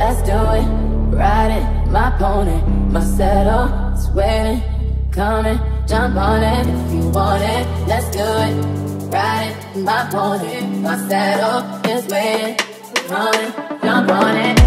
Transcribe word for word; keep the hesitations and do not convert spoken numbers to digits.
let's do it. Ride it, my pony, my saddle is waiting, coming, jump on it if you want it. Let's do it. Ride it, my pony, my saddle is waiting, coming, jump on it.